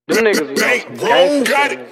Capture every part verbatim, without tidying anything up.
Them niggas was on some gangster.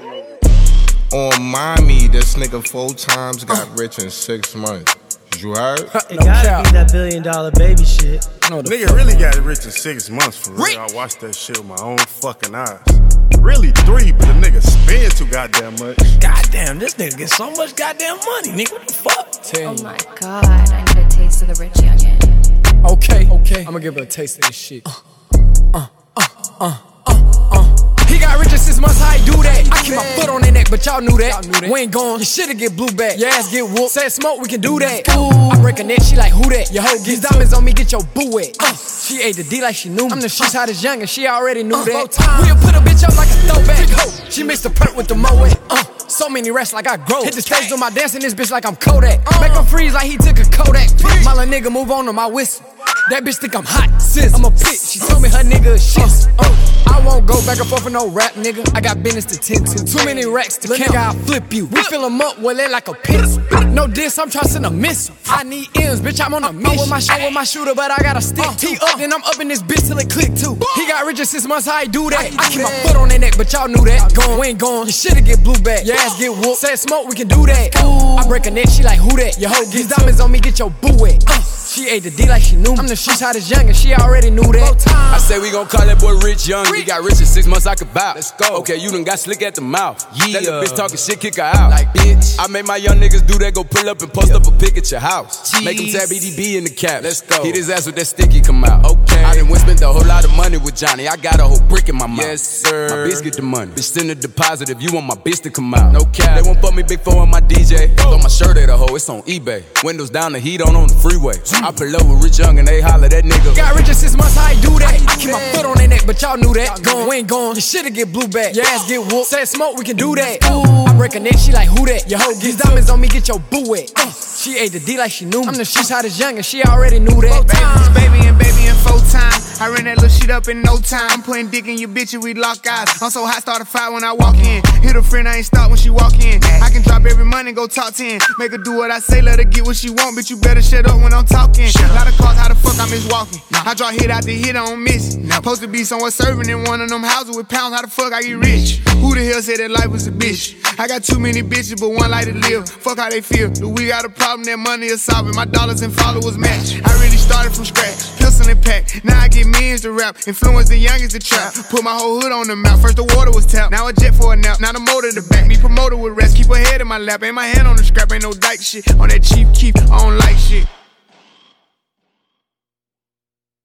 On mommy, this nigga four times got rich in six months. You heard? It no gotta cap. Be that billion dollar baby shit. No, nigga really got rich in six months for real. I watched that shit with my own fucking eyes. Really three, but the nigga spend too goddamn much. Goddamn, this nigga get so much goddamn money, nigga. What the fuck? Tell oh my god, I need a taste of the rich youngin'. Okay, okay, I'ma give her a taste of this shit. Uh, uh, uh, uh, uh, uh. He got rich in six months, how he do that? I keep my foot on their neck, but y'all knew that. Knew that. We ain't gone, your shit'll get blue back. Your ass get whooped, said smoke, we can do that. Ooh. I break a neck, she like, who that? Your hoe gets diamonds on me, get your boo wet. Uh, she ate the D like she knew me. I'm the streets hottest young and she already knew uh, that. We'll put a bitch up like a throwback. She mixed the perk with the Moet. Uh, so many rats like I grow. Hit the stage doing my dance in this bitch like I'm Kodak. Uh, Make him freeze like he took a Kodak. My little nigga move on to my whistle. That bitch think I'm hot, sis. I'm a bitch. She told me her nigga is shit. Uh, I won't go back and forth with no rap, nigga. I got business to tend to. Too many racks to count. Nigga, I'll flip you. We fill them up, well, they like a pencil. No diss, I'm trying to send a missile. I need M's, bitch, I'm on a mission. I'm with my, I'm with my shooter, but I got a stick. He up, then I'm up in this bitch till it click too. He got rich in six months, how he do that? I keep my foot on their neck, but y'all knew that. Gone, we ain't gone. Your shit'll get blue back. Your ass get whooped. Said smoke, we can do that. I break a neck, she like, who that? Your hoe gets diamonds on me, get your boo wet. She ate the D like she knew me. I'm the streets hottest young and she already knew that. I say we gon' call that boy Rich Young. He got rich in six months, I could bow. Let's go. Okay, you done got slick at the mouth. Yeah. That little bitch talking shit, kick her out. Like bitch. I made my young niggas do that, go pull up and post yeah. up a pic at your house. Jeez. Make him tap E D B in the cap. Let's go. Hit his ass with that sticky come out. Okay. I done went spent a whole lot of money with Johnny. I got a whole brick in my mouth. Yes, sir. My bitch get the money. Bitch send a deposit if you want my bitch to come out. No cap. They won't fuck me big four on my D J. Throw my shirt at a hoe, it's on eBay. Windows down, the heat on on the freeway. I pull up with Rich Young and they holler that nigga. Got rich in six months, how he do that? I keep my foot on their neck, but y'all knew that. Gone, we ain't gone. Your shit'll get blue back. Your ass get whooped. Said smoke, we can do that. Ooh. I break a neck, she like, who that? Your hoe gets diamonds on me, get your boo wet. Uh, she ate the D like she knew me. I'm the streets hottest young and she already knew that. Baby and baby and four times. I ran that little shit up in no time. I'm putting dick in your bitch and we lock eyes. I'm so hot, start a fight when I walk in. Hit a friend, I ain't stop when she walk in. I can drop every money and go top ten. Make her do what I say, let her get what she want. Bitch, you better shut up when I'm talking. Lot of calls, how the fuck I miss walking? I draw hit out the hit, I don't miss. Supposed to be somewhere serving in one of them houses with pounds. How the fuck I get rich? Who the hell said that life was a bitch? I got too many bitches, but one life to live. Fuck how they feel. Do we got a problem that money is solving? My dollars and followers match. I really started from scratch, pistol and pack. Now I get millions to rap. Influence the youngest to trap. Put my whole hood on the map. First the water was tapped, now a jet for a nap. Now the motor to back. Me promoter with rest. Keep her head in my lap. Ain't my hand on the scrap. Ain't no dyke shit. On that cheap keep, I don't like shit.